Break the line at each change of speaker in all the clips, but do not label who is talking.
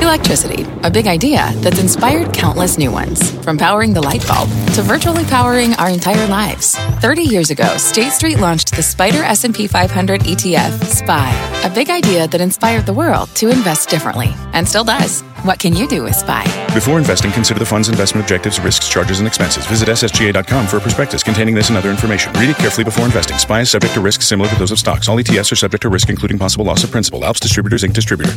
Electricity, a big idea that's inspired countless new ones. From powering the light bulb to virtually powering our entire lives. 30 years ago, State Street launched the SPDR S&P 500 ETF, SPY. A big idea that inspired the world to invest differently. And still does. What can you do with SPY?
Before investing, consider the fund's investment objectives, risks, charges, and expenses. Visit ssga.com for a prospectus containing this and other information. Read it carefully before investing. SPY is subject to risks similar to those of stocks. All ETFs are subject to risk, including possible loss of principal. Alps Distributors, Inc. Distributor.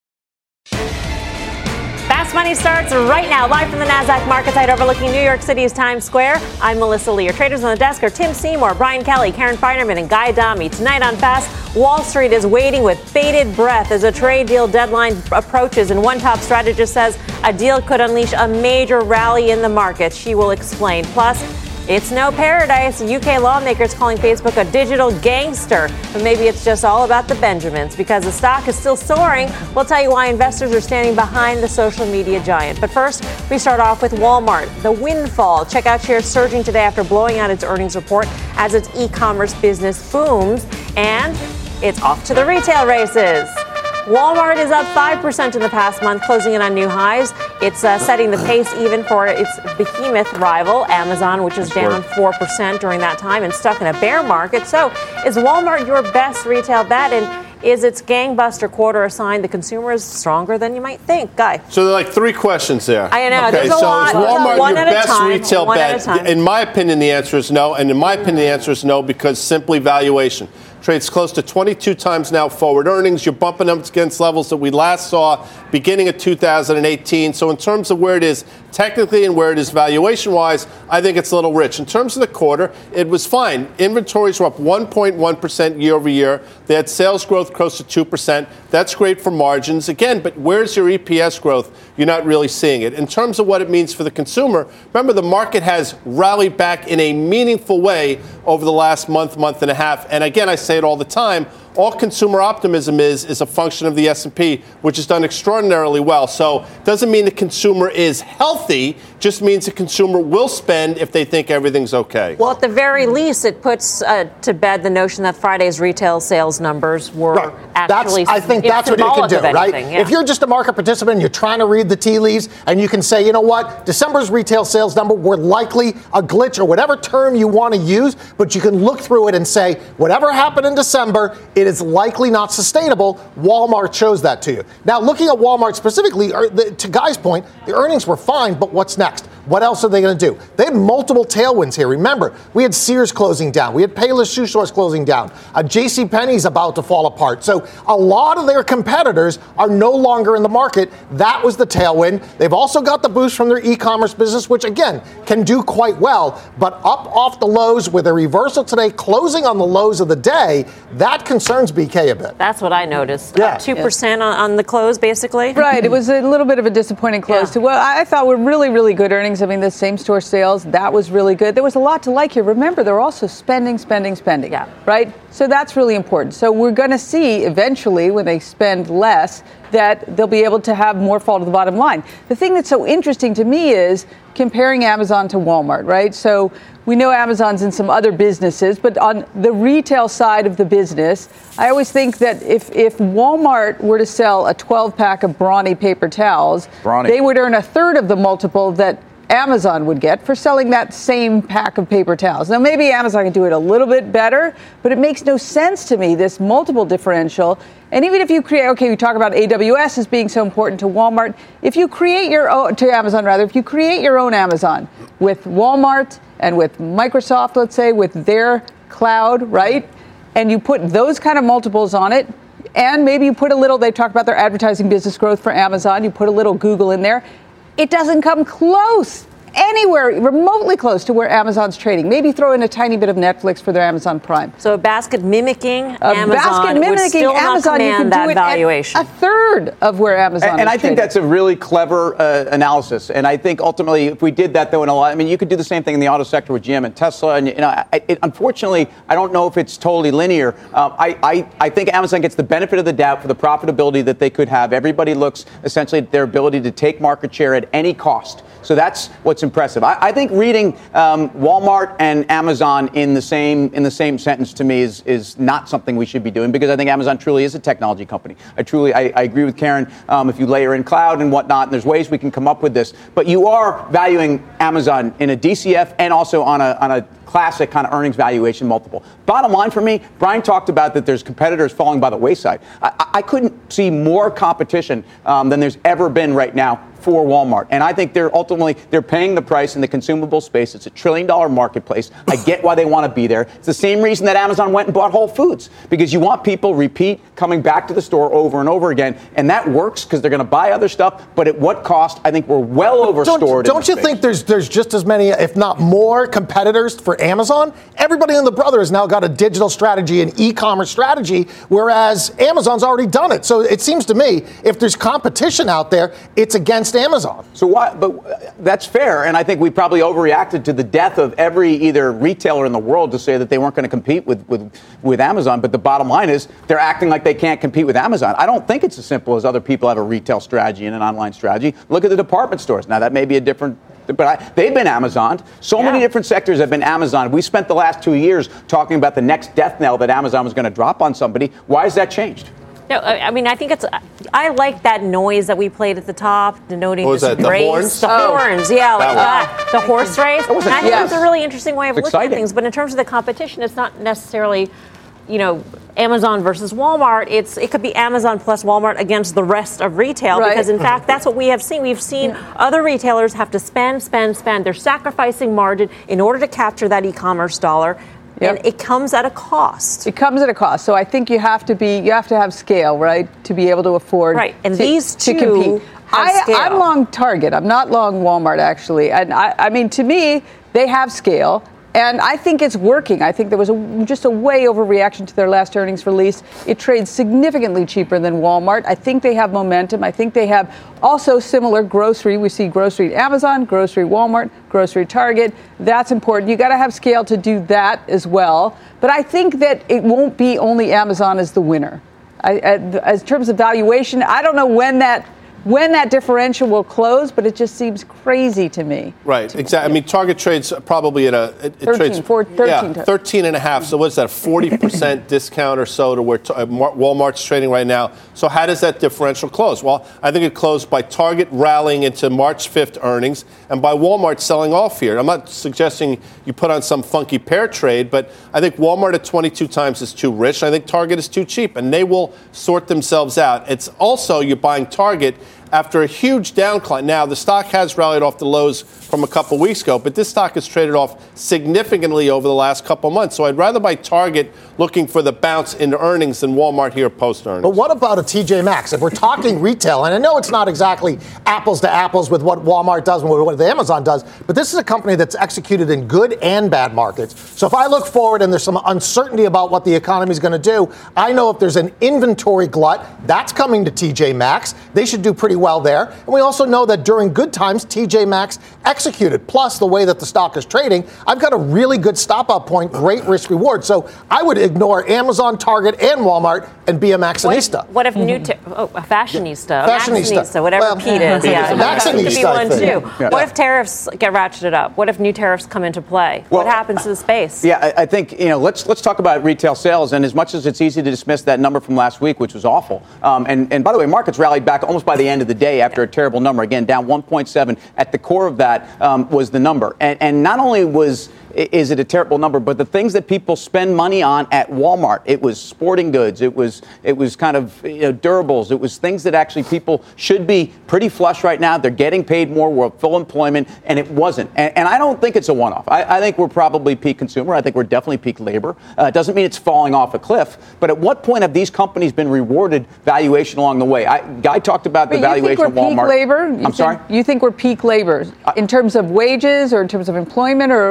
Fast Money starts right now, live from the NASDAQ market site overlooking New York City's Times Square. I'm Melissa Lee. Your traders on the desk are Tim Seymour, Brian Kelly, Karen Feinerman, and Guy Adami. Tonight on Fast, Wall Street is waiting with bated breath as a trade deal deadline approaches, and one top strategist says a deal could unleash a major rally in the market. She will explain. Plus, it's no paradise. UK lawmakers calling Facebook a digital gangster. But maybe it's just all about the Benjamins because the stock is still soaring. We'll tell you why investors are standing behind the social media giant. But first, we start off with Walmart. The windfall. Check out shares surging today after blowing out its earnings report as its e-commerce business booms. And it's off to the retail races. Walmart is up 5% in the past month, closing in on new highs. It's setting the pace even for its behemoth rival, Amazon, which is down 4% during that time and stuck in a bear market. So is Walmart your best retail bet? And is its gangbuster quarter a sign the consumer is stronger than you might think? Guy.
So there are like three questions there.
I know.
Okay,
There's a
so
lot.
is Walmart
One
your
at a
best
time.
retail
One
bet?
at a time.
In my opinion, the answer is no. And in my opinion, the answer is no because simply valuation. Trades close to 22 times now forward earnings. You're bumping up against levels that we last saw beginning of 2018. So in terms of where it is technically and where it is valuation-wise, I think it's a little rich. In terms of the quarter, it was fine. Inventories were up 1.1% year over year. They had sales growth close to 2%. That's great for margins. Again, but where's your EPS growth? You're not really seeing it. In terms of what it means for the consumer, remember the market has rallied back in a meaningful way over the last month and a half. And again, I say it all the time. All consumer optimism is a function of the S&P, which has done extraordinarily well. So it doesn't mean the consumer is healthy, just means the consumer will spend if they think everything's okay.
Well, at the very least, it puts to bed the notion that Friday's retail sales numbers were actually
I think that's what you can do, right?
Yeah.
If you're just a market participant and you're trying to read the tea leaves and you can say, you know what, December's retail sales number were likely a glitch or whatever term you want to use, but you can look through it and say, whatever happened in December, it is likely not sustainable. Walmart shows that to you. Now, looking at Walmart specifically, to Guy's point, the earnings were fine, but what's next? What else are they going to do? They had multiple tailwinds here. Remember, we had Sears closing down. We had Payless Shoe Stores closing down. JCPenney's about to fall apart. So a lot of their competitors are no longer in the market. That was the tailwind. They've also got the boost from their e-commerce business, which, again, can do quite well. But up off the lows with a reversal today, closing on the lows of the day, that concerns BK a bit.
That's what I noticed.
Yeah.
Up 2% on the close, basically.
Right. It was a little bit of a disappointing close to what I thought were really, really good earnings. I mean, the same store sales, that was really good. There was a lot to like here. Remember, they're also spending.
Yeah.
Right? So that's really important. So we're going to see eventually when they spend less that they'll be able to have more fall to the bottom line. The thing that's so interesting to me is comparing Amazon to Walmart, right? So we know Amazon's in some other businesses, but on the retail side of the business, I always think that if Walmart were to sell a 12-pack of Brawny paper towels, they would earn a third of the multiple that Amazon would get for selling that same pack of paper towels. Now, maybe Amazon can do it a little bit better, but it makes no sense to me, this multiple differential. And even if you create, we talk about AWS as being so important to Walmart. If you create your own, to Amazon rather, if you create your own Amazon with Walmart and with Microsoft, let's say, with their cloud, right? And you put those kind of multiples on it, and maybe you put a little, they talk about their advertising business growth for Amazon, you put a little Google in there. It doesn't come close, anywhere remotely close to where Amazon's trading. Maybe throw in a tiny bit of Netflix for their Amazon Prime.
So a basket mimicking Amazon would still not command that valuation.
A third of where Amazon is
And I think
trading.
that's a really clever analysis. And I think ultimately, if we did that, though, you could do the same thing in the auto sector with GM and Tesla. And unfortunately, I don't know if it's totally linear. I think Amazon gets the benefit of the doubt for the profitability that they could have. Everybody looks essentially at their ability to take market share at any cost. So that's what's what's impressive. I think reading Walmart and Amazon in the same sentence to me is not something we should be doing, because I think Amazon truly is a technology company. I agree with Karen. If you layer in cloud and whatnot, and there's ways we can come up with this, but you are valuing Amazon in a DCF and also on a classic kind of earnings valuation multiple. Bottom line for me, Brian talked about that there's competitors falling by the wayside. I couldn't see more competition than there's ever been right now for Walmart. And I think they're paying the price in the consumable space. It's $1 trillion marketplace. I get why they want to be there. It's the same reason that Amazon went and bought Whole Foods, because you want people coming back to the store over and over again. And that works because they're going to buy other stuff. But at what cost? I think we're well overstored.
Don't you think there's just as many, if not more, competitors for Amazon? Everybody and the brother has now got a digital strategy and e-commerce strategy, whereas Amazon's already done it. So it seems to me, if there's competition out there, it's against Amazon.
So why? But that's fair, and I think we probably overreacted to the death of every either retailer in the world to say that they weren't going to compete with Amazon. But the bottom line is they're acting like they can't compete with Amazon. I don't think it's as simple as other people have a retail strategy and an online strategy. Look at the department stores. Now that may be a different. But they've been Amazoned. So many different sectors have been Amazoned. We spent the last 2 years talking about the next death knell that Amazon was going to drop on somebody. Why has that changed?
No, I mean, I think I like that noise that we played at the top, denoting this race.
The horns?
The horns, yeah, like that. The horse race. And I think it's a really interesting way of looking at things. But in terms of the competition, it's not necessarily, Amazon versus Walmart. It could be Amazon plus Walmart against the rest of retail, because in fact, that's what we have seen. We've seen other retailers have to spend. They're sacrificing margin in order to capture that e-commerce dollar. Yep. And it comes at a cost.
It comes at a cost. So I think you have to have scale, right, to be able to afford
and these two
to compete.
Have scale.
I'm long Target. I'm not long Walmart, actually. And I mean, to me, they have scale. And I think it's working. I think there was just a way overreaction to their last earnings release. It trades significantly cheaper than Walmart. I think they have momentum. I think they have also similar grocery. We see grocery Amazon, grocery Walmart, grocery Target. That's important. You got to have scale to do that as well. But I think that it won't be only Amazon as the winner. As in terms of valuation, I don't know when that differential will close, but it just seems crazy to me.
Right, exactly. I mean, Target trades probably at
it 13
and a half. So what's that, 40% discount or so to where Walmart's trading right now? So how does that differential close? Well, I think it closed by Target rallying into March 5th earnings and by Walmart selling off here. I'm not suggesting you put on some funky pair trade, but I think Walmart at 22 times is too rich. I think Target is too cheap, and they will sort themselves out. It's also you're buying Target after a huge downcline. Now, the stock has rallied off the lows from a couple weeks ago, but this stock has traded off significantly over the last couple months. So I'd rather buy Target looking for the bounce into earnings than Walmart here post-earnings.
But what about a TJ Maxx? If we're talking retail, and I know it's not exactly apples to apples with what Walmart does and what Amazon does, but this is a company that's executed in good and bad markets. So if I look forward and there's some uncertainty about what the economy is going to do, I know if there's an inventory glut, that's coming to TJ Maxx. They should do pretty well there. And we also know that during good times, TJ Maxx executed. Plus, the way that the stock is trading, I've got a really good stop-out point, great risk-reward. So I would ignore Amazon, Target, and Walmart and be a Maxxinista.
What if a fashionista? Maxxinista, whatever Pete is.
Maxxinista
could be one, too. Yeah. What if tariffs get ratcheted up? What if new tariffs come into play? What happens to the space?
Yeah, I think, let's talk about retail sales. And as much as it's easy to dismiss that number from last week, which was awful, and by the way, markets rallied back almost by the end of the day after a terrible number. Again, down 1.7. At the core of that was the number. And not only is it a terrible number, but the things that people spend money on at Walmart, it was sporting goods, it was kind of durables, it was things that actually people should be pretty flush right now. They're getting paid more, we're at full employment, and it wasn't. And I don't think it's a one-off. I think we're probably peak consumer. I think we're definitely peak labor. It doesn't mean it's falling off a cliff, but at what point have these companies been rewarded valuation along the way? Guy talked about the valuation of Walmart.
Peak labor?
I'm sorry?
You think we're peak labor in terms of wages or in terms of employment or
I think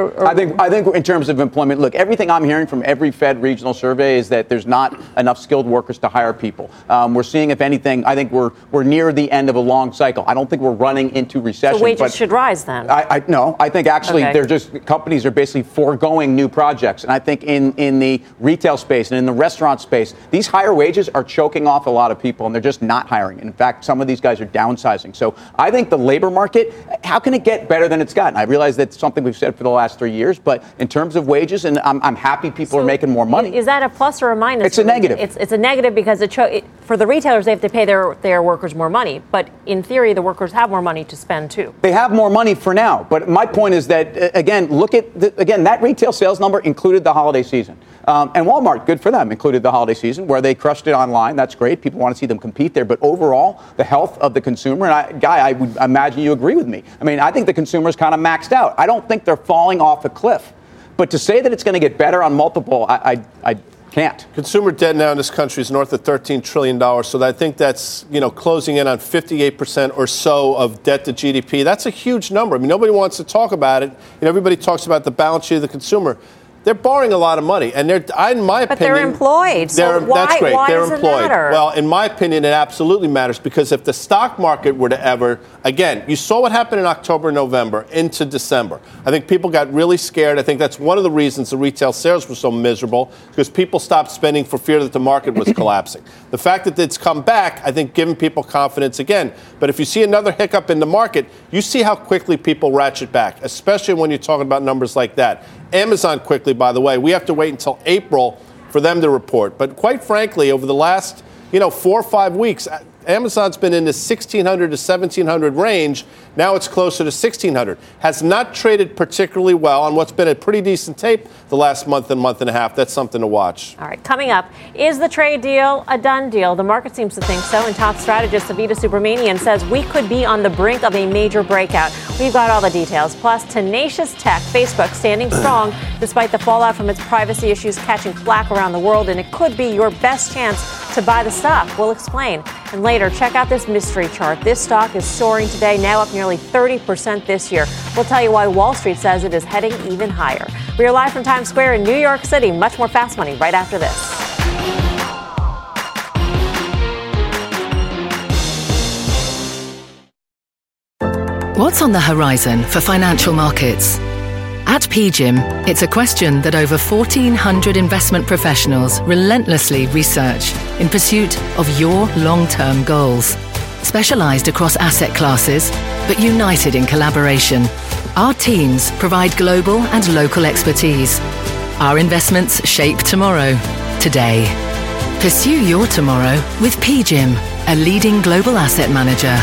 I think in terms of employment, look, everything I'm hearing from every Fed regional survey is that there's not enough skilled workers to hire people. We're seeing, if anything, I think we're near the end of a long cycle. I don't think we're running into recession.
So wages should rise then?
No, I think actually they're just, companies are basically foregoing new projects. And I think in the retail space and in the restaurant space, these higher wages are choking off a lot of people, and they're just not hiring. And in fact, some of these guys are downsizing. So I think the labor market, how can it get better than it's gotten? I realize that's something we've said for the last 3 years, but in terms of wages, and I'm happy people are making more money.
Is that a plus or a minus?
It's a negative.
It's a negative because for the retailers, they have to pay their workers more money. But in theory, the workers have more money to spend too.
They have more money for now. But my point is that, again, look at, that retail sales number included the holiday season. And Walmart, good for them, included the holiday season where they crushed it online. That's great. People want to see them compete there. But overall, the health of the consumer, and I would imagine you agree with me. I mean, I think the consumer is kind of maxed out. I don't think they're falling off a cliff. But to say that it's going to get better on multiple, I can't.
Consumer debt now in this country is north of $13 trillion. So I think that's, closing in on 58% or so of debt to GDP. That's a huge number. I mean, nobody wants to talk about it. Everybody talks about the balance sheet of the consumer. They're borrowing a lot of money, and in my opinion,
but they're employed.
That's great.
Why
they're
does
employed.
It matter?
Well, in my opinion, it absolutely matters because if the stock market were to ever, again, you saw what happened in October, November into December. I think people got really scared. I think that's one of the reasons the retail sales were so miserable because people stopped spending for fear that the market was collapsing. The fact that it's come back, I think, given people confidence again. But if you see another hiccup in the market, you see how quickly people ratchet back, especially when you're talking about numbers like that. Amazon quickly, by the way, we have to wait until April for them to report. But quite frankly, over the last, 4 or 5 weeks, Amazon's been in the 1,600 to 1,700 range. Now it's closer to 1,600. Has not traded particularly well on what's been a pretty decent tape the last month and a half. That's something to watch.
All right, coming up, is the trade deal a done deal? The market seems to think so, and top strategist Savita Subramanian says we could be on the brink of a major breakout. We've got all the details. Plus, tenacious tech, Facebook, standing strong despite the fallout from its privacy issues catching flack around the world, and it could be your best chance to buy the stock. We'll explain. And later, check out this mystery chart. This stock is soaring today, now up nearly 30% this year. We'll tell you why Wall Street says it is heading even higher. We are live from Times Square in New York City. Much more Fast Money right after this.
What's on the horizon for financial markets? At PGIM, it's a question that over 1,400 investment professionals relentlessly research in pursuit of your long-term goals. Specialized across asset classes, but united in collaboration, our teams provide global and local expertise. Our investments shape tomorrow, today. Pursue your tomorrow with PGIM, a leading global asset manager.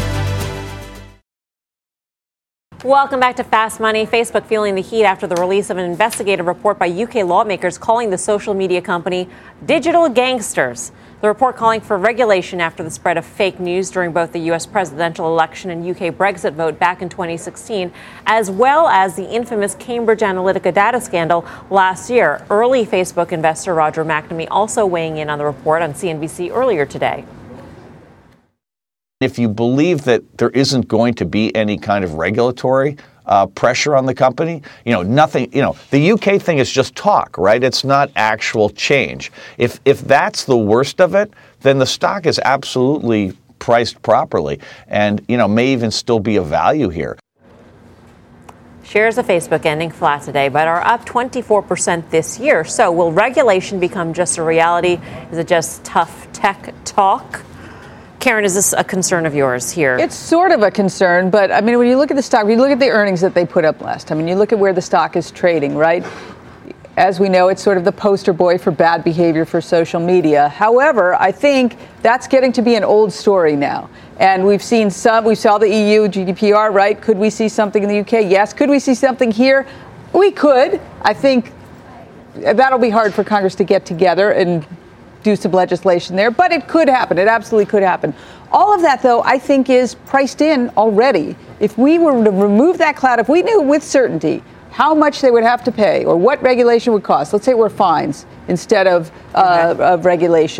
Welcome back to Fast Money. Facebook feeling the heat after the release of an investigative report by UK lawmakers calling the social media company digital gangsters. The report calling for regulation after the spread of fake news during both the U.S. presidential election and UK Brexit vote back in 2016, as well as the infamous Cambridge Analytica data scandal last year. Early Facebook investor Roger McNamee also weighing in on the report on CNBC earlier today.
If you believe that there isn't going to be any kind of regulatory pressure on the company, nothing, the UK thing is just talk, right? It's not actual change. If that's the worst of it, then the stock is absolutely priced properly and, may even still be a value here.
Shares of Facebook ending flat today, but are up 24% this year. So will regulation become just a reality? Is it just tough tech talk? Karen, is this a concern of yours here?
It's sort of a concern, but I mean, when you look at the stock, when you look at the earnings that they put up last time, and you look at where the stock is trading, right? As we know, it's sort of the poster boy for bad behavior for social media. However, I think that's getting to be an old story now. And we saw the EU GDPR, right? Could we see something in the UK? Yes. Could we see something here? We could. I think that'll be hard for Congress to get together and do some legislation there, but it could happen. It absolutely could happen. All of that, though, I think is priced in already. If we were to remove that cloud, if we knew with certainty how much they would have to pay or what regulation would cost, let's say it were fines instead of regulation,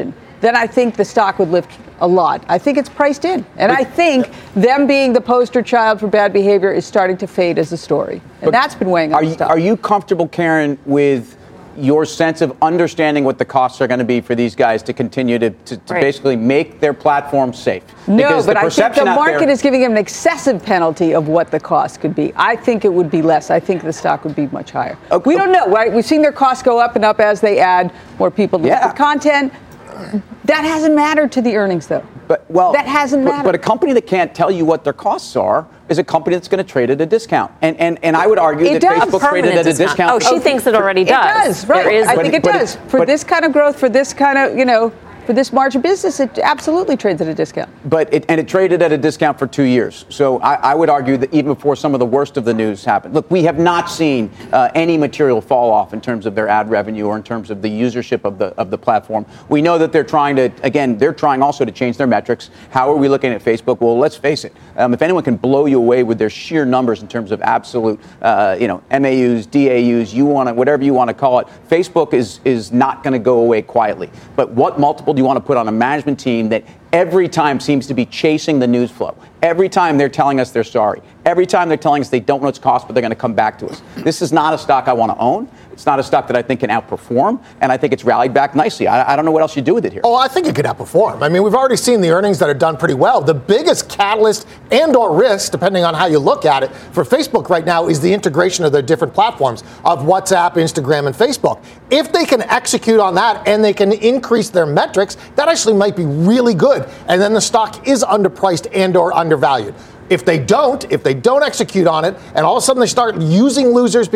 then I think the stock would lift a lot. I think it's priced in. And I think them being the poster child for bad behavior is starting to fade as a story. And that's been weighing on the stock.
Are you comfortable, Karen, with your sense of understanding what the costs are going to be for these guys to continue to basically make their platform safe?
No, but I think the market is giving them an excessive penalty of what the cost could be. I think it would be less. I think the stock would be much higher. Okay. We don't know, right? We've seen their costs go up and up as they add more people to the content. That hasn't mattered to the earnings, though. That hasn't mattered.
But a company that can't tell you what their costs are is a company that's going to trade at a discount. And I would argue that Facebook traded at a discount.
Oh, she thinks it already does.
It does, right. I think it does. For this kind of growth, for this kind of, for this margin business, it absolutely trades at a discount.
But it traded at a discount for 2 years. So I would argue that even before some of the worst of the news happened. Look, we have not seen any material fall off in terms of their ad revenue or in terms of the usership of the platform. We know that they're trying also to change their metrics. How are we looking at Facebook? Well, let's face it. If anyone can blow you away with their sheer numbers in terms of absolute, MAUs, DAUs, whatever you want to call it, Facebook is not going to go away quietly. But what multiple do you want to put on a management team that every time seems to be chasing the news flow? Every time they're telling us they're sorry. Every time they're telling us they don't know its cost, but they're going to come back to us. This is not a stock I want to own. It's not a stock that I think can outperform, and I think it's rallied back nicely. I don't know what else you do with it here.
Oh, I think it could outperform. I mean, we've already seen the earnings that are done pretty well. The biggest catalyst and or risk, depending on how you look at it, for Facebook right now is the integration of their different platforms of WhatsApp, Instagram, and Facebook. If they can execute on that and they can increase their metrics, that actually might be really good. And then the stock is underpriced and or undervalued. If they don't execute on it, and all of a sudden they start using users,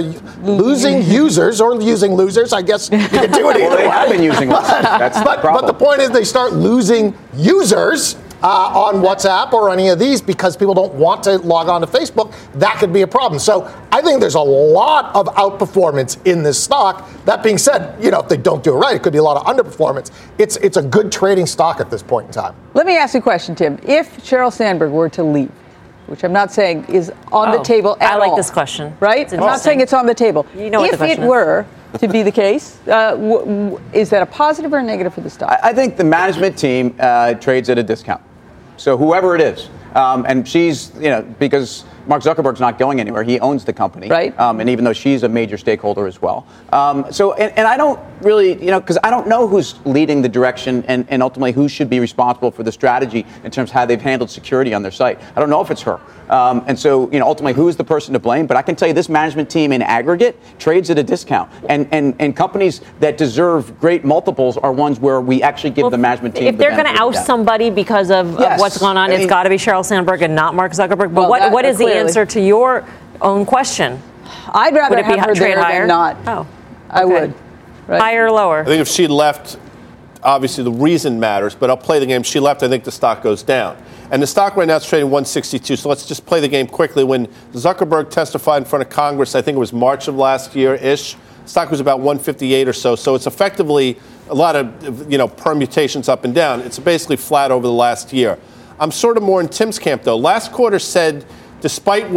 or using losers, I guess you can do it either way.
They have been using losers. That's the problem.
But the point is they start losing users on WhatsApp or any of these because people don't want to log on to Facebook. That could be a problem. So I think there's a lot of outperformance in this stock. That being said, if they don't do it right, it could be a lot of underperformance. It's a good trading stock at this point in time.
Let me ask you a question, Tim. If Sheryl Sandberg were to leave, which I'm not saying is on the table at all.
I like this question.
Right? I'm not saying it's on the table.
You know what the question is.
If it were to be the case, is that a positive or a negative for the stock?
I think the management team trades at a discount. So whoever it is, and she's, because Mark Zuckerberg's not going anywhere. He owns the company.
Right.
And even though she's a major stakeholder as well. And I don't really, because I don't know who's leading the direction and ultimately who should be responsible for the strategy in terms of how they've handled security on their site. I don't know if it's her. And so, ultimately, who is the person to blame? But I can tell you this management team in aggregate trades at a discount. And companies that deserve great multiples are ones where we actually give the management team.
If they're going to oust somebody because of what's going on, it's got to be Sheryl Sandberg and not Mark Zuckerberg. But what is the answer to your own question?
I'd rather have her there than not.
Oh, okay.
I would. Right.
Higher or lower?
I think if she left, obviously the reason matters, but I'll play the game. She left, I think the stock goes down. And the stock right now is trading 162. So let's just play the game quickly. When Zuckerberg testified in front of Congress, I think it was March of last year-ish, stock was about 158 or so. So it's effectively a lot of, permutations up and down. It's basically flat over the last year. I'm sort of more in Tim's camp, though. Last quarter said, despite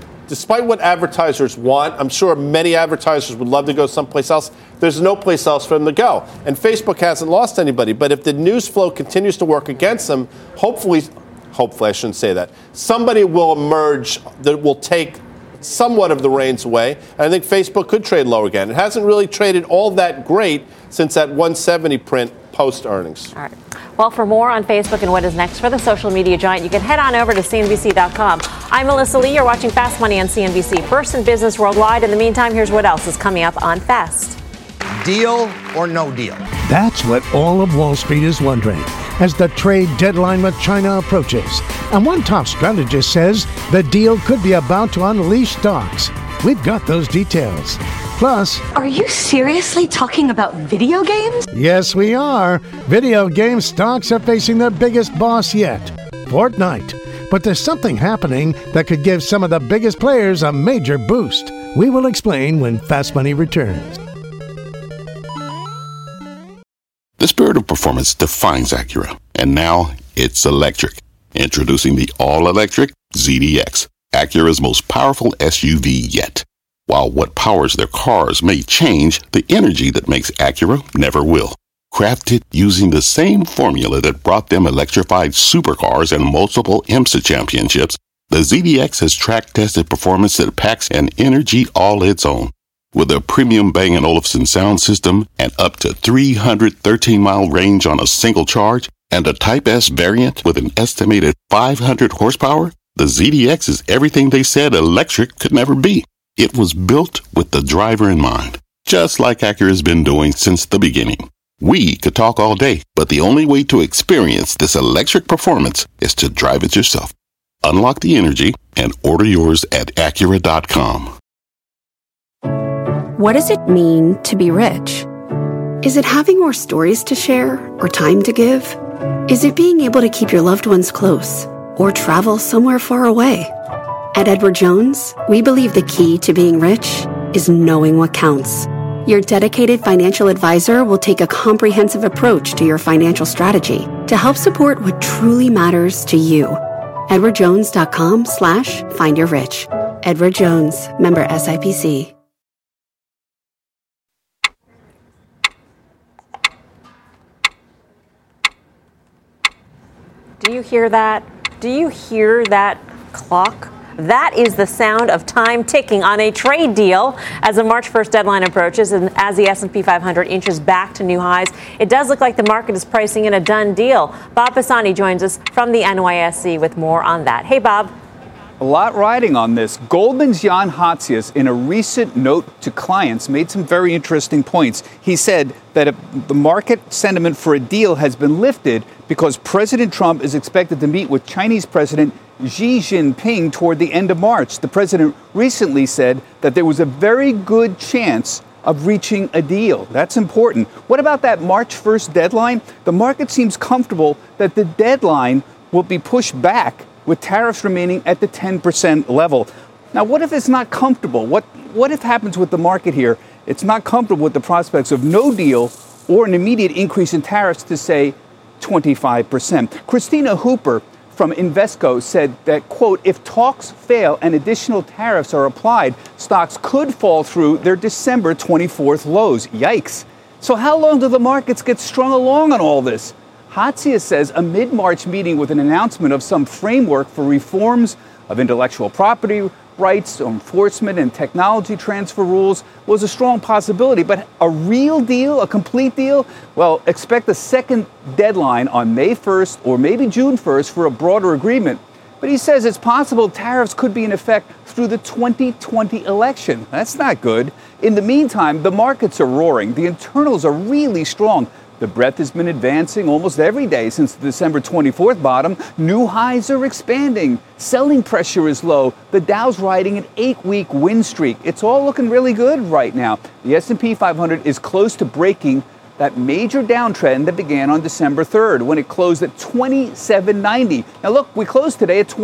what advertisers want, I'm sure many advertisers would love to go someplace else. There's no place else for them to go. And Facebook hasn't lost anybody. But if the news flow continues to work against them, hopefully I shouldn't say that, somebody will emerge that will take somewhat of the reins away. And I think Facebook could trade lower again. It hasn't really traded all that great since that 170 print post-earnings.
All right. Well, for more on Facebook and what is next for the social media giant, you can head on over to CNBC.com. I'm Melissa Lee. You're watching Fast Money on CNBC. First in business worldwide. In the meantime, here's what else is coming up on Fast.
Deal or no deal?
That's what all of Wall Street is wondering as the trade deadline with China approaches. And one top strategist says the deal could be about to unleash stocks. We've got those details. Plus,
are you seriously talking about video games?
Yes, we are. Video game stocks are facing their biggest boss yet, Fortnite. But there's something happening that could give some of the biggest players a major boost. We will explain when Fast Money returns.
The spirit of performance defines Acura, and now it's electric. Introducing the all-electric ZDX, Acura's most powerful SUV yet. While what powers their cars may change, the energy that makes Acura never will. Crafted using the same formula that brought them electrified supercars and multiple IMSA championships, the ZDX has track-tested performance that packs an energy all its own. With a premium Bang & Olufsen sound system and up to 313-mile range on a single charge, and a Type S variant with an estimated 500 horsepower, the ZDX is everything they said electric could never be. It was built with the driver in mind, just like Acura's been doing since the beginning. We could talk all day, but the only way to experience this electric performance is to drive it yourself. Unlock the energy and order yours at Acura.com.
What does it mean to be rich? Is it having more stories to share or time to give? Is it being able to keep your loved ones close or travel somewhere far away? At Edward Jones, we believe the key to being rich is knowing what counts. Your dedicated financial advisor will take a comprehensive approach to your financial strategy to help support what truly matters to you. EdwardJones.com/findyourrich. Edward Jones, member SIPC.
Do you hear that? Do you hear that clock? That is the sound of time ticking on a trade deal as the March 1st deadline approaches and as the S&P 500 inches back to new highs. It does look like the market is pricing in a done deal. Bob Pisani joins us from the NYSE with more on that. Hey, Bob.
A lot riding on this. Goldman's Jan Hatzius, in a recent note to clients, made some very interesting points. He said that the market sentiment for a deal has been lifted because President Trump is expected to meet with Chinese President Xi Jinping toward the end of March. The president recently said that there was a very good chance of reaching a deal. That's important. What about that March 1st deadline? The market seems comfortable that the deadline will be pushed back with tariffs remaining at the 10% level. Now, what if it's not comfortable? What if happens with the market here? It's not comfortable with the prospects of no deal or an immediate increase in tariffs to, say, 25%. Christina Hooper from Invesco said that, quote, if talks fail and additional tariffs are applied, stocks could fall through their December 24th lows. Yikes. So how long do the markets get strung along on all this? Hatzius says a mid-March meeting with an announcement of some framework for reforms of intellectual property rights, enforcement, and technology transfer rules was a strong possibility. But a real deal, a complete deal? Well, expect a second deadline on May 1st or maybe June 1st for a broader agreement. But he says it's possible tariffs could be in effect through the 2020 election. That's not good. In the meantime, the markets are roaring. The internals are really strong. The breadth has been advancing almost every day since the December 24th bottom. New highs are expanding. Selling pressure is low. The Dow's riding an 8-week win streak. It's all looking really good right now. The S&P 500 is close to breaking that major downtrend that began on December 3rd when it closed at 2790. Now look, we closed today at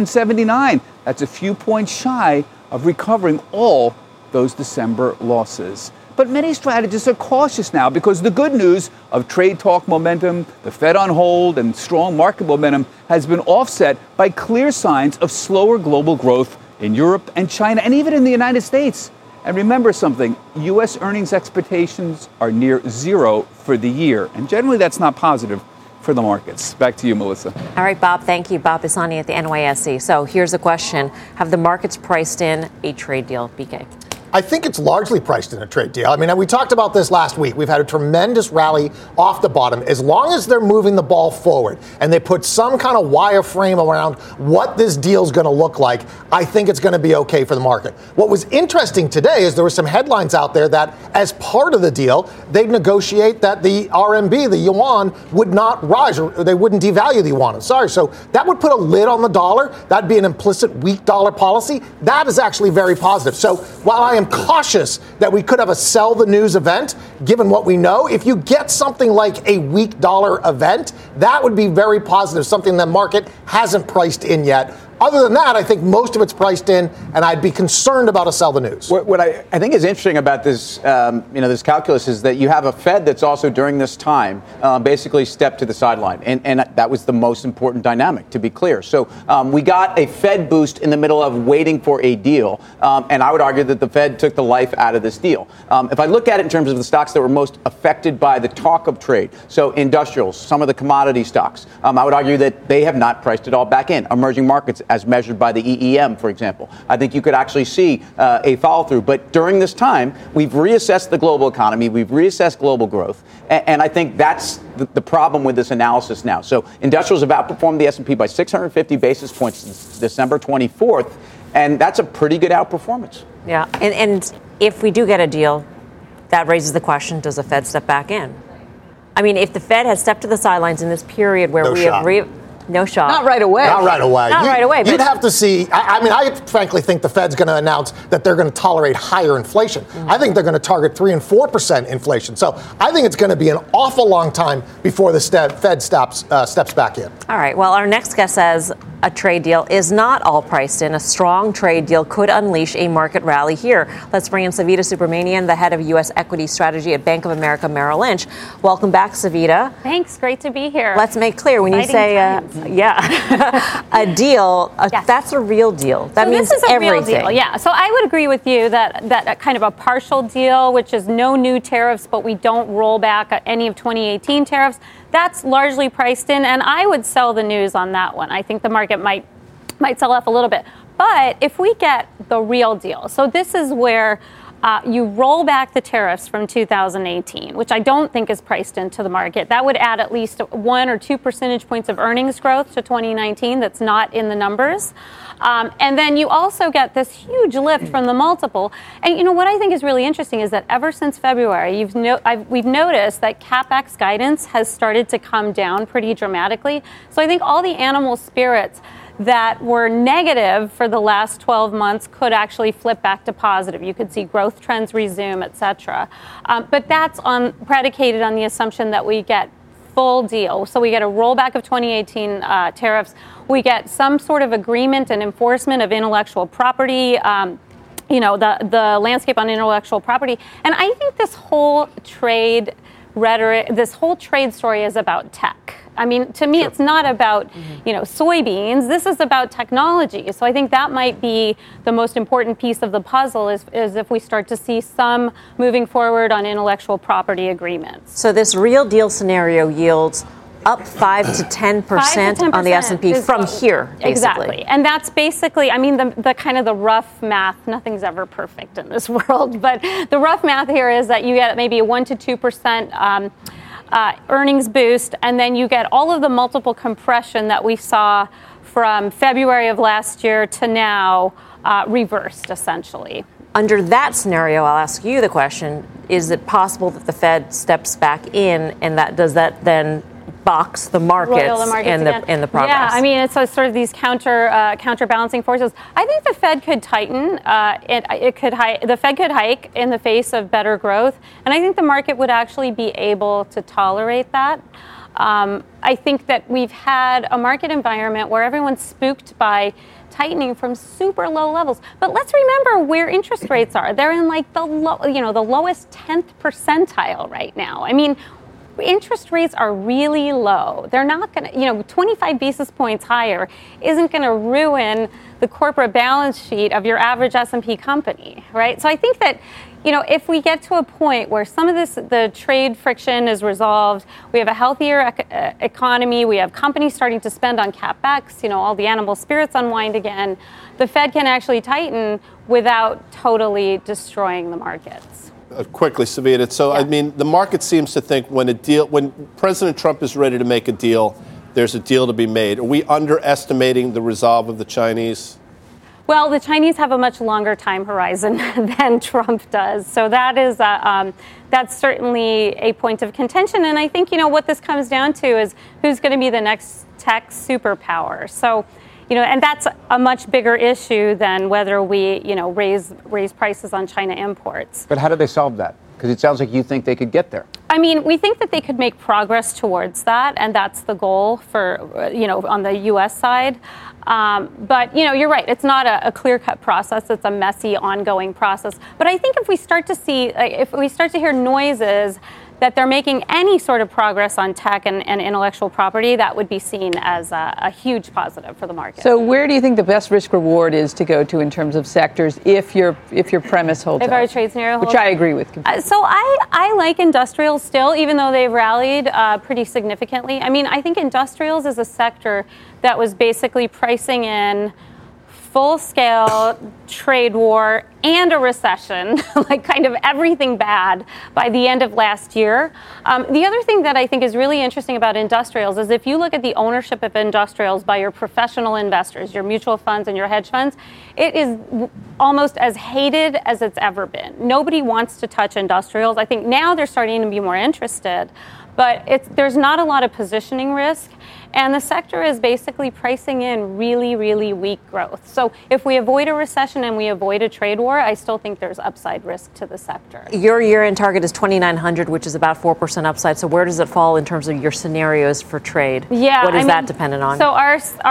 2779. That's a few points shy of recovering all those December losses. But many strategists are cautious now because the good news of trade talk momentum, the Fed on hold, and strong market momentum has been offset by clear signs of slower global growth in Europe and China and even in the United States. And remember something, U.S. earnings expectations are near zero for the year. And generally that's not positive for the markets. Back to you, Melissa.
All right, Bob, thank you. Bob Pisani at the NYSE. So here's the question. Have the markets priced in a trade deal, BK?
I think it's largely priced in a trade deal. I mean, we talked about this last week. We've had a tremendous rally off the bottom. As long as they're moving the ball forward and they put some kind of wireframe around what this deal is going to look like, I think it's going to be okay for the market. What was interesting today is there were some headlines out there that as part of the deal, they'd negotiate that the RMB, the yuan, would not rise or they wouldn't devalue the yuan. So that would put a lid on the dollar. That'd be an implicit weak dollar policy. That is actually very positive. So while I am cautious that we could have a sell the news event, given what we know, if you get something like a weak dollar event, that would be very positive, something the market hasn't priced in yet. Other than that, I think most of it's priced in, and I'd be concerned about a sell the news.
What I think is interesting about this, this calculus is that you have a Fed that's also during this time basically stepped to the sideline, and that was the most important dynamic, to be clear. So we got a Fed boost in the middle of waiting for a deal, and I would argue that the Fed took the life out of this deal. If I look at it in terms of the stocks that were most affected by the talk of trade, so industrials, some of the commodity stocks, I would argue that they have not priced it all back in. Emerging markets, as measured by the EEM, for example. I think you could actually see a follow-through. But during this time, we've reassessed the global economy. We've reassessed global growth. And I think that's the problem with this analysis now. So industrials have outperformed the S&P by 650 basis points since December 24th. And that's a pretty good outperformance.
Yeah. And if we do get a deal, that raises the question, does the Fed step back in? I mean, if the Fed had stepped to the sidelines in this period where no shot.
Not right away.
Not right away.
Not right away.
You'd have to see. I frankly think the Fed's going to announce that they're going to tolerate higher inflation. Mm-hmm. I think they're going to target 3 and 4% inflation. So I think it's going to be an awful long time before the Fed steps back in.
All right. Well, our next guest says a trade deal is not all priced in. A strong trade deal could unleash a market rally here. Let's bring in Savita Subramanian, the head of U.S. equity strategy at Bank of America Merrill Lynch. Welcome back, Savita.
Thanks. Great to be here.
Let's make clear when you say a deal,
yes.
That's a real deal. That means
this is a
everything.
Real deal. Yeah. So I would agree with you that kind of a partial deal, which is no new tariffs, but we don't roll back any of 2018 tariffs, that's largely priced in, and I would sell the news on that one. I think the market might sell off a little bit. But if we get the real deal, so this is where you roll back the tariffs from 2018, which I don't think is priced into the market. That would add at least 1 or 2 percentage points of earnings growth to 2019 that's not in the numbers. And then you also get this huge lift from the multiple. And what I think is really interesting is that ever since February, we've noticed that CapEx guidance has started to come down pretty dramatically. So I think all the animal spirits that were negative for the last 12 months could actually flip back to positive. You could see growth trends resume, et cetera. But that's predicated on the assumption that we get full deal. So we get a rollback of 2018 tariffs. We get some sort of agreement and enforcement of intellectual property, the landscape on intellectual property. And I think this whole trade rhetoric, this whole trade story is about tech. I mean, to me, It's not about, soybeans. This is about technology. So I think that might be the most important piece of the puzzle is if we start to see some moving forward on intellectual property agreements.
So this real deal scenario yields up 5 to 10% on the S&P from here, basically.
Exactly. And that's basically, the kind of the rough math, nothing's ever perfect in this world, but the rough math here is that you get maybe a 1 to 2% earnings boost, and then you get all of the multiple compression that we saw from February of last year to now reversed, essentially.
Under that scenario, I'll ask you the question, is it possible that the Fed steps back in, and does that then box the markets in the progress?
Yeah, it's sort of these counterbalancing forces. I think the Fed could tighten. The Fed could hike in the face of better growth, and I think the market would actually be able to tolerate that. I think that we've had a market environment where everyone's spooked by tightening from super low levels. But let's remember where interest rates are. They're in the lowest 10th percentile right now. Interest rates are really low. They're not going to, 25 basis points higher isn't going to ruin the corporate balance sheet of your average S&P company, right? So I think that, if we get to a point where some of the trade friction is resolved, we have a healthier economy, we have companies starting to spend on CapEx, all the animal spirits unwind again, the Fed can actually tighten without totally destroying the markets.
Quickly, Savita. So, the market seems to think when President Trump is ready to make a deal, there's a deal to be made. Are we underestimating the resolve of the Chinese?
Well, the Chinese have a much longer time horizon than Trump does. So that is that's certainly a point of contention. And I think, what this comes down to is who's going to be the next tech superpower. So, and that's a much bigger issue than whether we, raise prices on China imports.
But how do they solve that? Because it sounds like you think they could get there.
I mean, we think that they could make progress towards that, and that's the goal for, on the U.S. side. But, you're right. It's not a clear-cut process. It's a messy, ongoing process. But I think if we start to hear noises that they're making any sort of progress on tech and intellectual property, that would be seen as a huge positive for the market.
So where do you think the best risk reward is to go to in terms of sectors if your premise holds
if
up?
our trade scenario holds
Which I agree with.
So I like industrials still, even though they've rallied pretty significantly. I mean, I think industrials is a sector that was basically pricing in full-scale trade war and a recession, like kind of everything bad by the end of last year. The other thing that I think is really interesting about industrials is if you look at the ownership of industrials by your professional investors, your mutual funds and your hedge funds, it is almost as hated as it's ever been. Nobody wants to touch industrials. I think now they're starting to be more interested, but there's not a lot of positioning risk. And the sector is basically pricing in really, really weak growth. So if we avoid a recession and we avoid a trade war, I still think there's upside risk to the sector.
Your year-end target is 2,900, which is about 4% upside. So where does it fall in terms of your scenarios for trade?
Yeah,
what is that dependent on?
So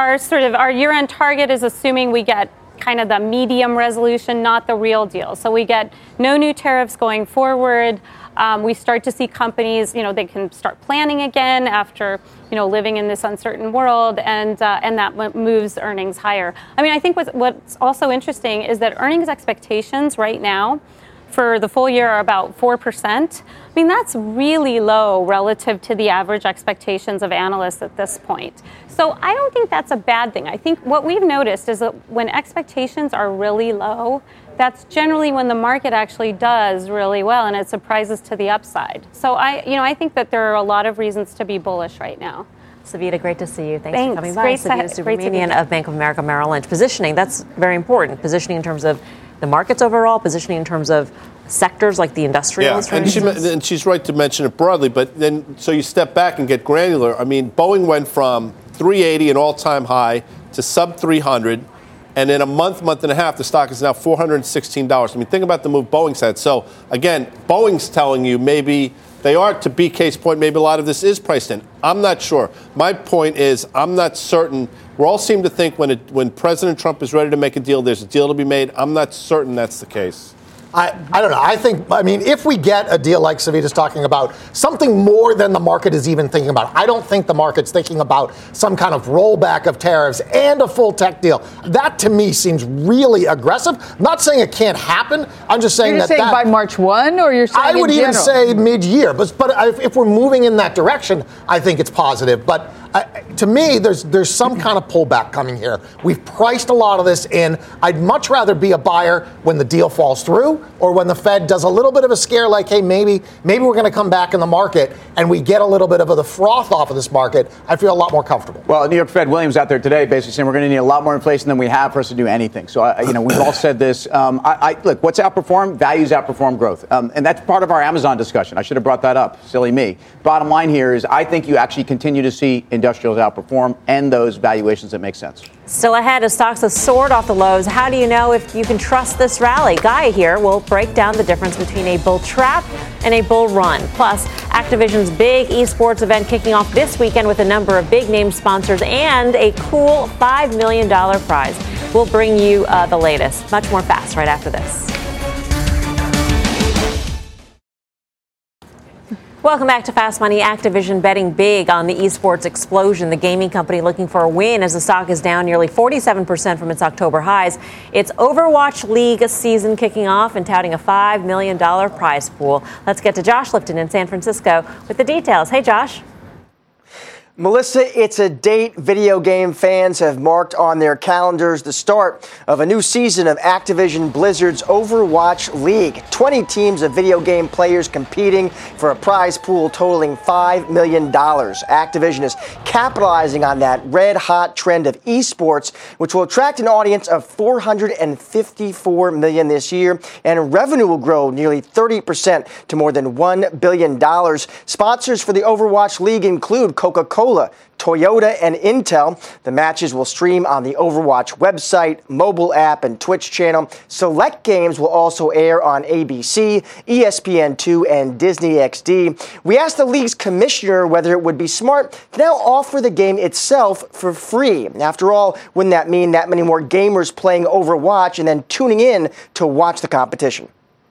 our year-end target is assuming we get kind of the medium resolution, not the real deal. So we get no new tariffs going forward. We start to see companies, they can start planning again after, living in this uncertain world, and that moves earnings higher. I mean, I think what's also interesting is that earnings expectations right now for the full year are about 4%. I mean, that's really low relative to the average expectations of analysts at this point. So I don't think that's a bad thing. I think what we've noticed is that when expectations are really low, that's generally when the market actually does really well and it surprises to the upside. So I think that there are a lot of reasons to be bullish right now.
Savita, great to see you. Thanks for coming by.
Great
Savita Subramanian of Bank of America Merrill Lynch. Positioning, that's very important. Positioning in terms of the markets overall, positioning in terms of sectors like the industrials.
Yeah, and she's right to mention it broadly, but then so you step back and get granular. I mean, Boeing went from 380, an all-time high, to sub 300. And in a month and a half, the stock is now $416. I mean, think about the move Boeing's had. So, again, Boeing's telling you maybe they are, to BK's point, maybe a lot of this is priced in. I'm not sure. My point is I'm not certain. We all seem to think when President Trump is ready to make a deal, there's a deal to be made. I'm not certain that's the case.
I don't know. I mean, if we get a deal like Savita's talking about, something more than the market is even thinking about, I don't think the market's thinking about some kind of rollback of tariffs and a full tech deal. That, to me, seems really aggressive. I'm not saying it can't happen. I'm just saying
you're saying by March 1, or you're saying
I would
in
even
general?
say mid-year. But if we're moving in that direction, I think it's positive. But to me, there's some kind of pullback coming here. We've priced a lot of this in. I'd much rather be a buyer when the deal falls through or when the Fed does a little bit of a scare like, hey, maybe we're going to come back in the market and we get a little bit of the froth off of this market. I feel a lot more comfortable.
Well, New York Fed Williams out there today basically saying we're going to need a lot more inflation than we have for us to do anything. So, we've all said this. Look, what's outperformed? Values outperform growth. And that's part of our Amazon discussion. I should have brought that up. Silly me. Bottom line here is I think you actually continue to see industrials outperform and those valuations that make sense.
Still ahead as stocks have soared off the lows. How do you know if you can trust this rally? Guy here will break down the difference between a bull trap and a bull run. Plus, Activision's big esports event kicking off this weekend with a number of big name sponsors and a cool $5 million prize. We'll bring you the latest. Much more fast right after this. Welcome back to Fast Money. Activision betting big on the esports explosion. The gaming company looking for a win as the stock is down nearly 47% from its October highs. It's Overwatch League season kicking off and touting a $5 million prize pool. Let's get to Josh Lipton in San Francisco with the details. Hey, Josh.
Melissa, it's a date video game fans have marked on their calendars, the start of a new season of Activision Blizzard's Overwatch League. 20 teams of video game players competing for a prize pool totaling $5 million. Activision is capitalizing on that red-hot trend of esports, which will attract an audience of 454 million this year, and revenue will grow nearly 30% to more than $1 billion. Sponsors for the Overwatch League include Coca-Cola, Coca-Cola, Toyota, and Intel. The matches will stream on the Overwatch website, mobile app, and Twitch channel. Select games will also air on ABC, ESPN2, and Disney XD. We asked the league's commissioner whether it would be smart to now offer the game itself for free. After all, wouldn't that mean that many more gamers playing Overwatch and then tuning in to watch the competition?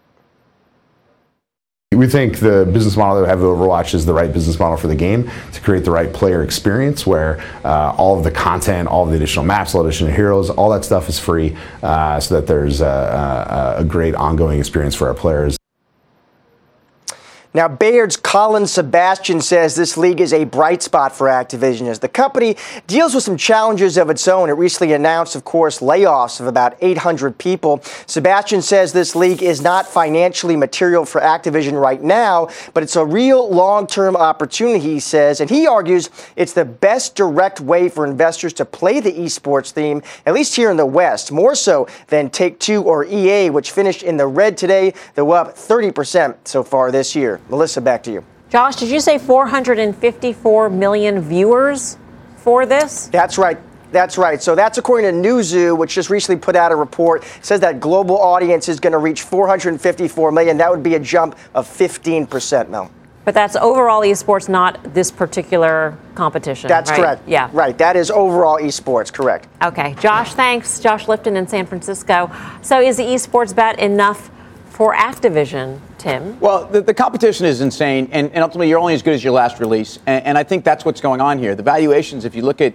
We think the business model that we have with Overwatch is the right business model for the game to create the right player experience where all of the content, all of the additional maps, all the additional heroes, all that stuff is free so that there's a great ongoing experience for our players.
Now, Bayard's Colin Sebastian says this league is a bright spot for Activision as the company deals with some challenges of its own. It recently announced, of course, layoffs of about 800 people. Sebastian says this league is not financially material for Activision right now, but it's a real long-term opportunity, he says. And he argues it's the best direct way for investors to play the esports theme, at least here in the West, more so than Take-Two or EA, which finished in the red today. They're up 30% so far this year. Melissa, back to you.
Josh, did you say 454 million viewers for this?
That's right. That's right. So that's according to Newzoo, which just recently put out a report. It says that global audience is going to reach 454 million. That would be a jump of 15%, Mel.
But that's overall esports, not this particular competition.
That's
right?
correct.
Yeah.
Right. That is overall esports. Correct.
Okay. Josh, thanks. Josh Lipton in San Francisco. So is the esports bet enough for Activision, Tim?
Well, the competition is insane, and ultimately you're only as good as your last release. And I think that's what's going on here. The valuations, if you look at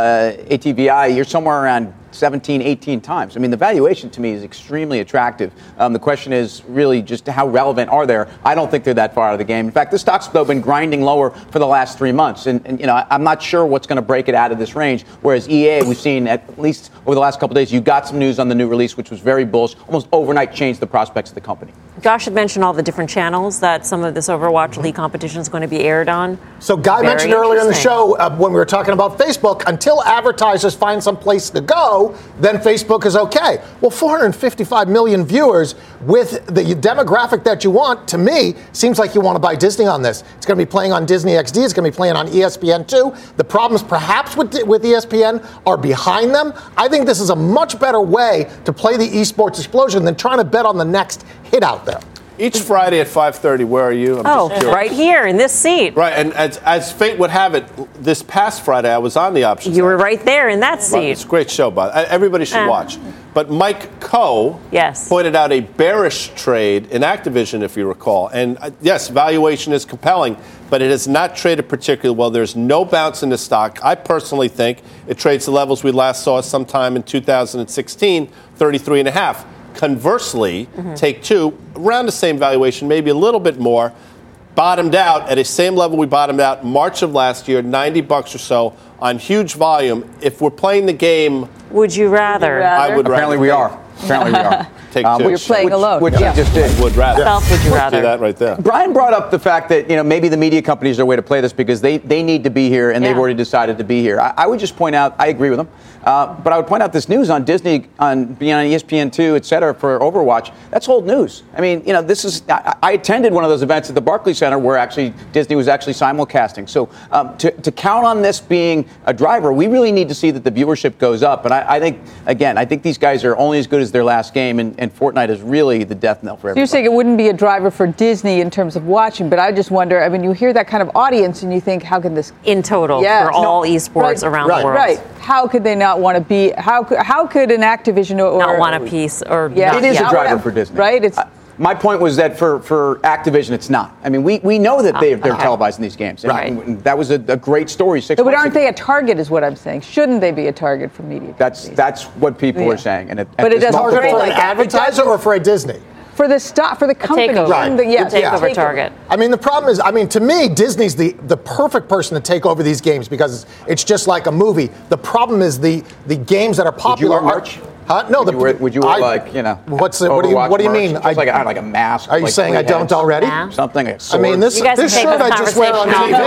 ATVI, you're somewhere around 17, 18 times. I mean, the valuation to me is extremely attractive. The question is really just how relevant are they? I don't think they're that far out of the game. In fact, the stock's though been grinding lower for the last 3 months. And you know, I'm not sure what's going to break it out of this range. Whereas EA, we've seen at least over the last couple of days, you got some news on the new release, which was very bullish, almost overnight changed the prospects of the company.
Josh had mentioned all the different channels that some of this Overwatch League competition is going to be aired on.
So Guy mentioned earlier in the show when we were talking about Facebook, until advertisers find some place to go, then Facebook is okay. Well, 455 million viewers with the demographic that you want, to me, seems like you want to buy Disney on this. It's going to be playing on Disney XD. It's going to be playing on ESPN2. The problems perhaps with ESPN are behind them. I think this is a much better way to play the esports explosion than trying to bet on the next hit out there.
Each Friday at 5:30, where are you?
Right here in this seat.
Right, and as fate would have it, this past Friday I was on the options.
You were right there in that seat.
It's a great show, but everybody should watch. But Mike Coe pointed out a bearish trade in Activision, if you recall. And yes, valuation is compelling, but it has not traded particularly well. There's no bounce in the stock. I personally think it trades the levels we last saw sometime in 2016, 33.5. Conversely, Take-Two, around the same valuation, maybe a little bit more, bottomed out at the same level we bottomed out March of last year, $90 or so on huge volume. If we're playing the game,
would you rather?
I would rather.
Apparently we are.
Take-Two.
You're playing alone.
Which you just did.
Would rather.
Would you rather?
Do that right there.
Brian brought up the fact that maybe the media companies are a way to play this because they need to be here and they've already decided to be here. I would just point out, I agree with them, but I would point out this news on Disney, on ESPN2, et cetera, for Overwatch. That's old news. I mean, this is. I attended one of those events at the Barclays Center where actually Disney was actually simulcasting. So to count on this being a driver, we really need to see that the viewership goes up. And I think, again, I think these guys are only as good as their last game, and Fortnite is really the death knell for everybody.
You're saying it wouldn't be a driver for Disney in terms of watching, but I just wonder, I mean, you hear that kind of audience and you think, how can this...
In total, for all esports around the world.
Right. How could they not want to be... How could an Activision or...
Not want a piece or...
It is a driver for Disney.
Right? It's...
My point was that for Activision, it's not. I mean, we know that they're televising these games. And that was a great story 6 months ago.
But aren't they a target is what I'm saying? Shouldn't they be a target for media companies?
That's what people are saying. And
but it doesn't
target for an advertiser or for a Disney?
For the stock, for the company.
Takeover target.
I mean, the problem is, to me, Disney's the perfect person to take over these games because it's just like a movie. The problem is the games that are popular.
Would you wear merch?
No,
would you wear
what do you mean?
Like a mask.
Are you saying I don't already?
Something.
I mean, this shirt I just wear on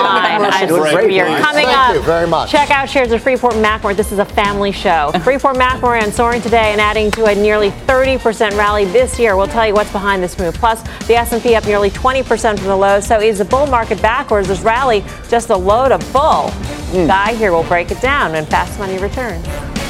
TV.
Coming up,
thank you very much.
Check out shares of Freeport-McMoRan. This is a family show. Freeport-McMoRan soaring today and adding to a nearly 30% rally this year. We'll tell you what's behind this move. Plus, the S&P up nearly 20% from the low. So is the bull market back, or is this rally just a load of bull? Guy here will break it down when Fast Money returns.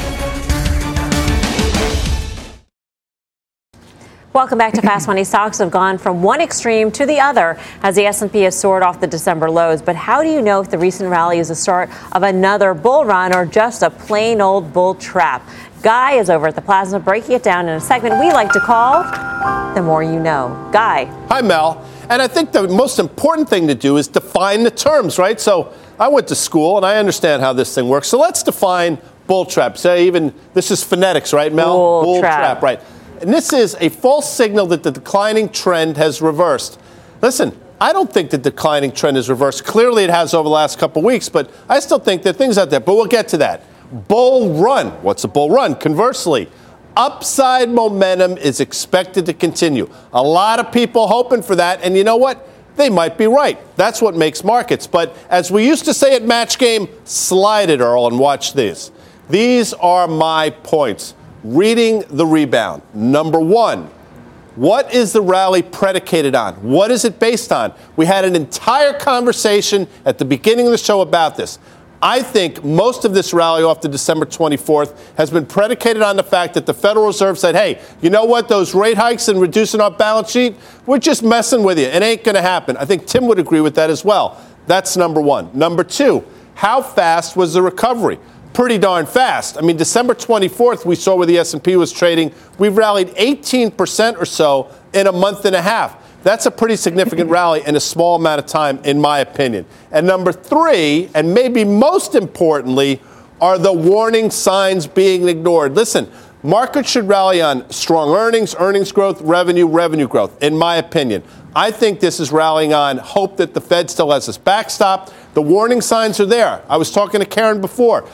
Welcome back to Fast Money. Stocks have gone from one extreme to the other as the S&P has soared off the December lows. But how do you know if the recent rally is the start of another bull run or just a plain old bull trap? Guy is over at the Plaza breaking it down in a segment we like to call The More You Know. Guy.
Hi, Mel. And I think the most important thing to do is define the terms, right? So I went to school and I understand how this thing works. So let's define bull trap. Say even this is phonetics, right, Mel?
Bull trap,
right. And this is a false signal that the declining trend has reversed. Listen, I don't think the declining trend is reversed. Clearly it has over the last couple of weeks, but I still think there are things out there. But we'll get to that. Bull run. What's a bull run? Conversely, upside momentum is expected to continue. A lot of people hoping for that. And you know what? They might be right. That's what makes markets. But as we used to say at Match Game, slide it, Earl, and watch this. These are my points. Reading the rebound. Number one, what is the rally predicated on? What is it based on? We had an entire conversation at the beginning of the show about this. I think most of this rally off the December 24th has been predicated on the fact that the Federal Reserve said, hey, you know what, those rate hikes and reducing our balance sheet, we're just messing with you. It ain't going to happen. I think Tim would agree with that as well. That's number one. Number two, how fast was the recovery? Pretty darn fast. I mean, December 24th, we saw where the S&P was trading. We've rallied 18% or so in a month and a half. That's a pretty significant rally in a small amount of time, in my opinion. And number three, and maybe most importantly, are the warning signs being ignored. Listen, markets should rally on strong earnings, earnings growth, revenue growth, in my opinion. I think this is rallying on hope that the Fed still has this backstop. The warning signs are there. I was talking to Karen before.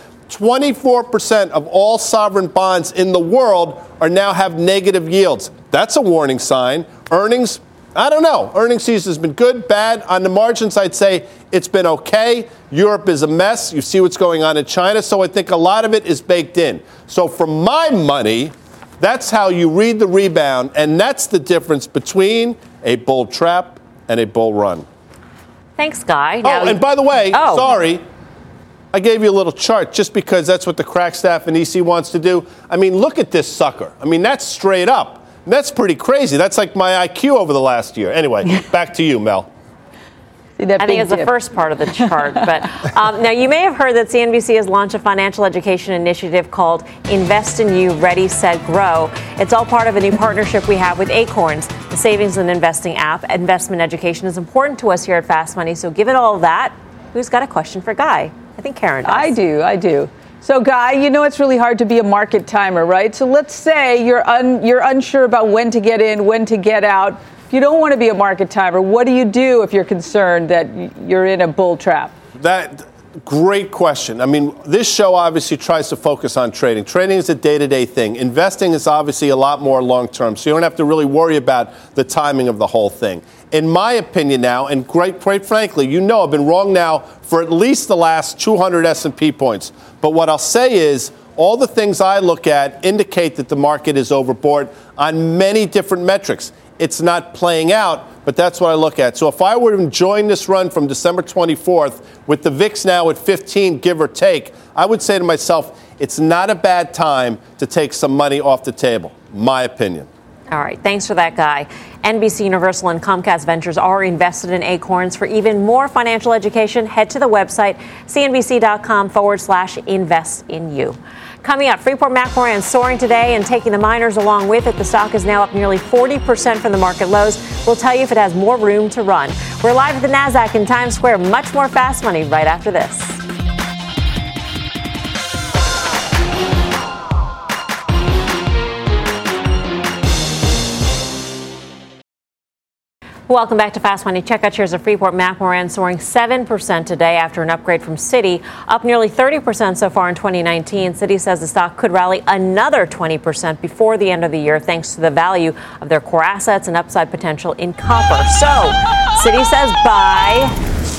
24% of all sovereign bonds in the world are now have negative yields. That's a warning sign. Earnings, I don't know. Earnings season has been good, bad. On the margins, I'd say it's been okay. Europe is a mess. You see what's going on in China. So I think a lot of it is baked in. So for my money, that's how you read the rebound. And that's the difference between a bull trap and a bull run.
Thanks, Guy.
And by the way, sorry, I gave you a little chart just because that's what the crack staff and EC wants to do. I mean, look at this sucker. I mean, that's straight up. That's pretty crazy. That's like my IQ over the last year. Anyway, back to you, Mel.
I think it's the first part of the chart. But now you may have heard that CNBC has launched a financial education initiative called Invest in You, Ready, Set, Grow. It's all part of a new partnership we have with Acorns, the savings and investing app. Investment education is important to us here at Fast Money. So given all of that, who's got a question for Guy? I think Karen does.
I do. So, Guy, you know it's really hard to be a market timer, right? So let's say you're unsure about when to get in, when to get out. If you don't want to be a market timer, what do you do if you're concerned that you're in a bull trap?
Great question. I mean, this show obviously tries to focus on trading. Trading is a day-to-day thing. Investing is obviously a lot more long-term, so you don't have to really worry about the timing of the whole thing. In my opinion now, and quite frankly, you know I've been wrong now for at least the last 200 S&P points. But what I'll say is all the things I look at indicate that the market is overbought on many different metrics. It's not playing out, but that's what I look at. So if I were to join this run from December 24th with the VIX now at 15, give or take, I would say to myself, it's not a bad time to take some money off the table, my opinion.
All right. Thanks for that, Guy. NBC Universal and Comcast Ventures are invested in Acorns. For even more financial education, head to the website, cnbc.com/invest in you. Coming up, Freeport-McMoRan soaring today and taking the miners along with it. The stock is now up nearly 40% from the market lows. We'll tell you if it has more room to run. We're live at the NASDAQ in Times Square. Much more Fast Money right after this. Welcome back to Fast Money. Check out shares of Freeport-McMoRan soaring 7% today after an upgrade from Citi, up nearly 30% so far in 2019. Citi says the stock could rally another 20% before the end of the year thanks to the value of their core assets and upside potential in copper. So Citi says buy.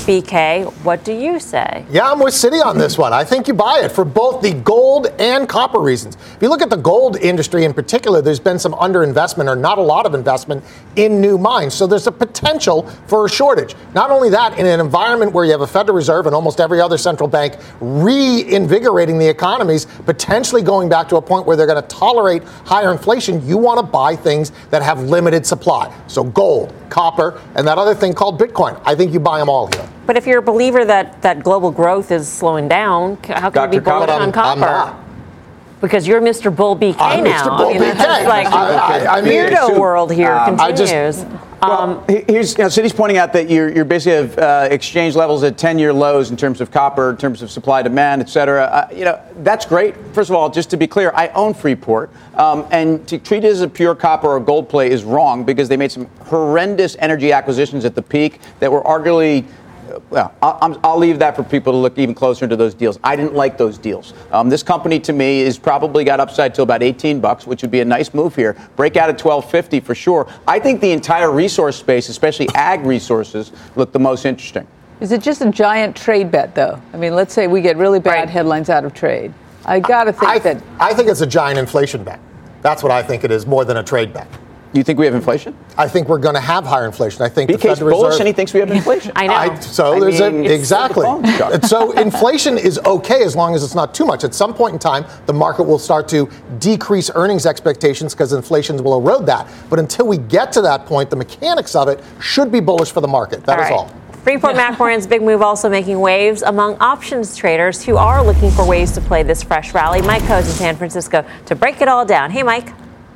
BK, what do you say?
Yeah, I'm with Citi on this one. I think you buy it for both the gold and copper reasons. If you look at the gold industry in particular, there's been some underinvestment or not a lot of investment in new mines. So there's a potential for a shortage. Not only that, in an environment where you have a Federal Reserve and almost every other central bank reinvigorating the economies, potentially going back to a point where they're going to tolerate higher inflation, you want to buy things that have limited supply. So gold, copper, and that other thing called Bitcoin. I think you buy them all here.
But if you're a believer that global growth is slowing down, how can you be bullish on copper?
I'm not.
Because you're Mr. Bull BK
I'm
now.
Mr. Bull BK.
That's like weirdo world here continues.
Here's Citi's pointing out that you're basically have exchange levels at 10-year lows in terms of copper, in terms of supply demand, et cetera. That's great. First of all, just to be clear, I own Freeport, and to treat it as a pure copper or gold play is wrong because they made some horrendous energy acquisitions at the peak that were arguably. Well, I'll leave that for people to look even closer into those deals. I didn't like those deals. This company, to me, is probably got upside till about $18, which would be a nice move here. Break out at $12.50 for sure. I think the entire resource space, especially ag resources, look the most interesting.
Is it just a giant trade bet, though? I mean, let's say we get really bad headlines out of trade. I got to think
I think it's a giant inflation bet. That's what I think it is, more than a trade bet.
You think we have inflation?
I think we're going to have higher inflation. I think
BK's
the Federal
bullish
Reserve,
and he thinks we have inflation.
I know.
Exactly. So inflation is okay as long as it's not too much. At some point in time, the market will start to decrease earnings expectations because inflation will erode that. But until we get to that point, the mechanics of it should be bullish for the market. That is all.
Freeport-McMoRan's big move also making waves among options traders who are looking for ways to play this fresh rally. Mike Coe's in San Francisco to break it all down. Hey, Mike.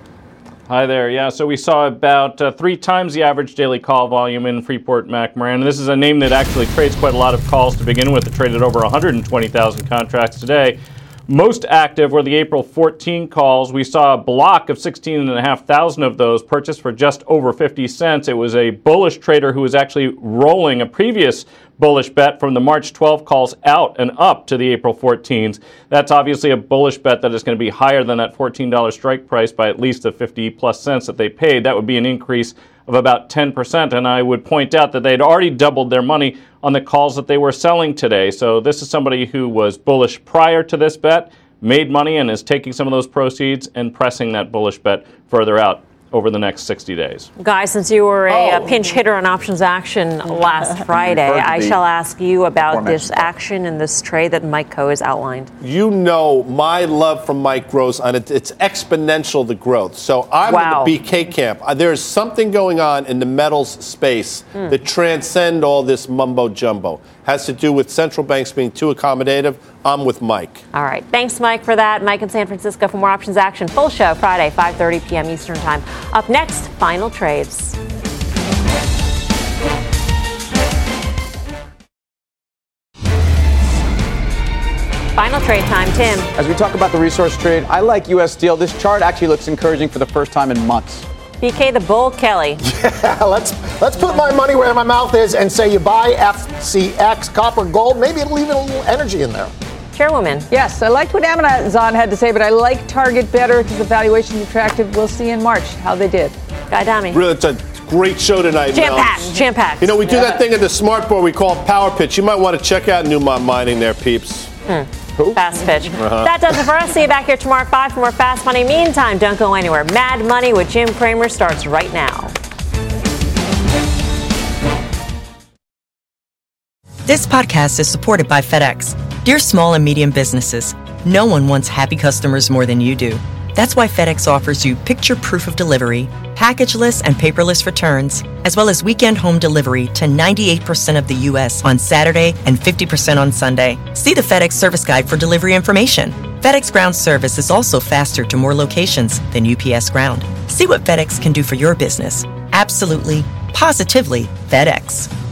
Hi there. Yeah, so we saw about 3 times the average daily call volume in Freeport-McMoRan. This is a name that actually trades quite a lot of calls to begin with. It traded over 120,000 contracts today. Most active were the April 14 calls. We saw a block of 16,500 of those purchased for just over 50 cents. It was a bullish trader who was actually rolling a previous bullish bet from the March 12 calls out and up to the April 14s. That's obviously a bullish bet that is going to be higher than that $14 strike price by at least the 50 plus cents that they paid. That would be an increase of about 10%. And I would point out that they'd already doubled their money on the calls that they were selling today. So this is somebody who was bullish prior to this bet, made money, and is taking some of those proceeds and pressing that bullish bet further out over the next 60 days.
Guys, since you were a pinch hitter on options action last Friday, I shall ask you about this action and this trade that Mike Coe has outlined.
You know my love for Mike grows on it. It's exponential, the growth. So I'm in the BK camp. There's something going on in the metals space that transcend all this mumbo jumbo. Has to do with central banks being too accommodative. I'm with Mike.
All right. Thanks, Mike, for that. Mike in San Francisco for more options action. Full show Friday, 5:30 p.m. Eastern Time. Up next, final trades. Final trade time, Tim.
As we talk about the resource trade, I like U.S. Steel. This chart actually looks encouraging for the first time in months.
BK the Bull Kelly.
Yeah, let's put my money where my mouth is and say you buy FCX, copper, gold. Maybe it'll leave a little energy in there.
Chairwoman.
Yes, I liked what Amazon had to say, but I like Target better because the valuation is attractive. We'll see in March how they did.
Guy Dami.
Really, it's a great show tonight.
Jam-packed.
You know, we do that thing at the smart board we call Power Pitch. You might want to check out Newmont Mining there, peeps.
Fast pitch. That does it for us. See you back here tomorrow at 5 for more Fast Money. Meantime, don't go anywhere. Mad Money with Jim Cramer starts right now.
This podcast is supported by FedEx. Dear small and medium businesses, no one wants happy customers more than you do. That's why FedEx offers you picture proof of delivery, packageless and paperless returns, as well as weekend home delivery to 98% of the U.S. on Saturday and 50% on Sunday. See the FedEx service guide for delivery information. FedEx Ground service is also faster to more locations than UPS Ground. See what FedEx can do for your business. Absolutely, positively FedEx.